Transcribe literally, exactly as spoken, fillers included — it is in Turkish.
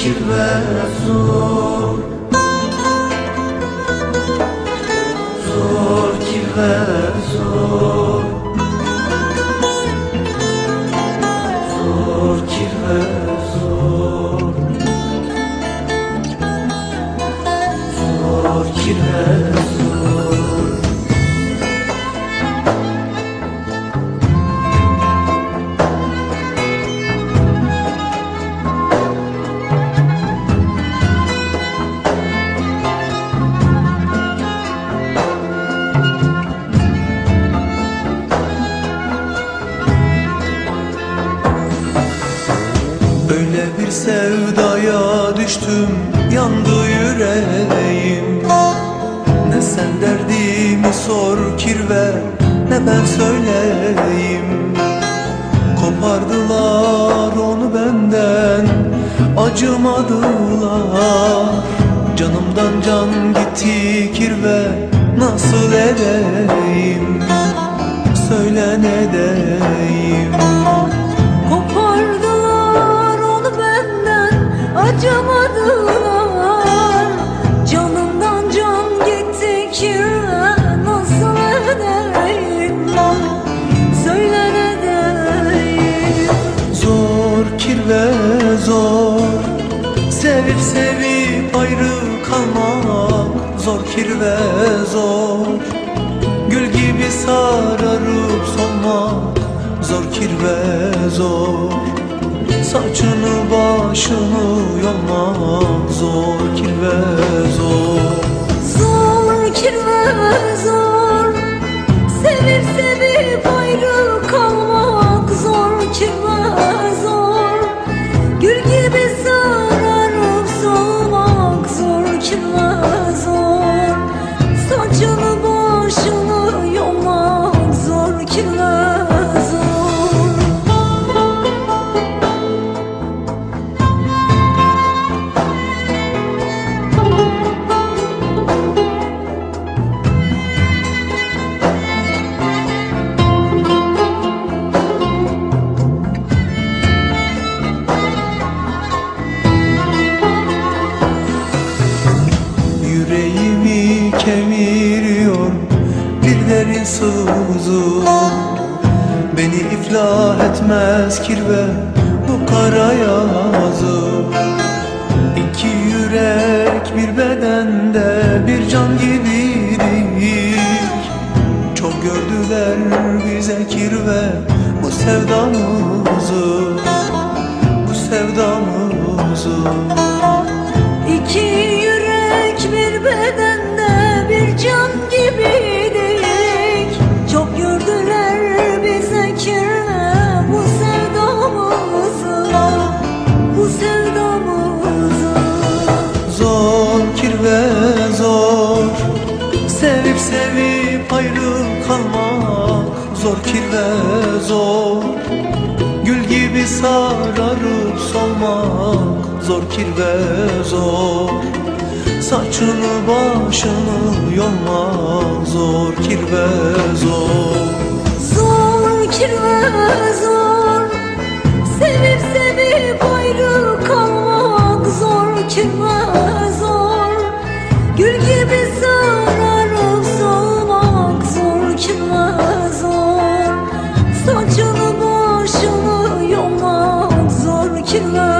kirve zor, zor kirve zor, zor kirve zor, zor kirve zor. Öyle bir sevdaya düştüm, yandı yüreğim. Ne sen derdimi sor kirve, ne ben söyleyeyim. Kopardılar onu benden, acımadılar. Canımdan can gitti kirve, nasıl edeyim, söyle ne diyeyim. Acımadılar, canımdan can gitti kirve, nasıl edeyim, söyle ne diyeyim. Zor kirve zor, sevip sevip ayrı kalmak. Zor kirve zor, gül gibi sararıp solmak. Zor kirve zor, saçını başını yolmak. Zor kirve zor, zor kirve zor, sevip sevip ayrı kalmak. Zor kirve zor, gül gibi sararıp solmak. Zor kirve zor, saçını başını yolmak. Zor kirve yüreğimi kemiriyor bir derin sızı. Beni iflah etmez kirve bu kara yazı. İki yürek bir bedende bir can gibiydik. Çok gördüler bize kirve bu sevdamızı, bu sevdamızı. İki yürek bir bedende bir can gibiydik. Çok gördüler bize kirve bu sevdamızı, bu sevdamızı. Zor kirve zor, sevip sevip ayrı kalmak. Zor kirve zor, gül gibi sararıp solmak. Zor kirve zor, saçını başını yolmak. Zor kirve zor, zor kirve zor, sevip sevip ayrı kalmak. Zor kirve zor, gül gibi sararıp solmak. Zor kirve zor, saçını başını yolmak. Zor kirve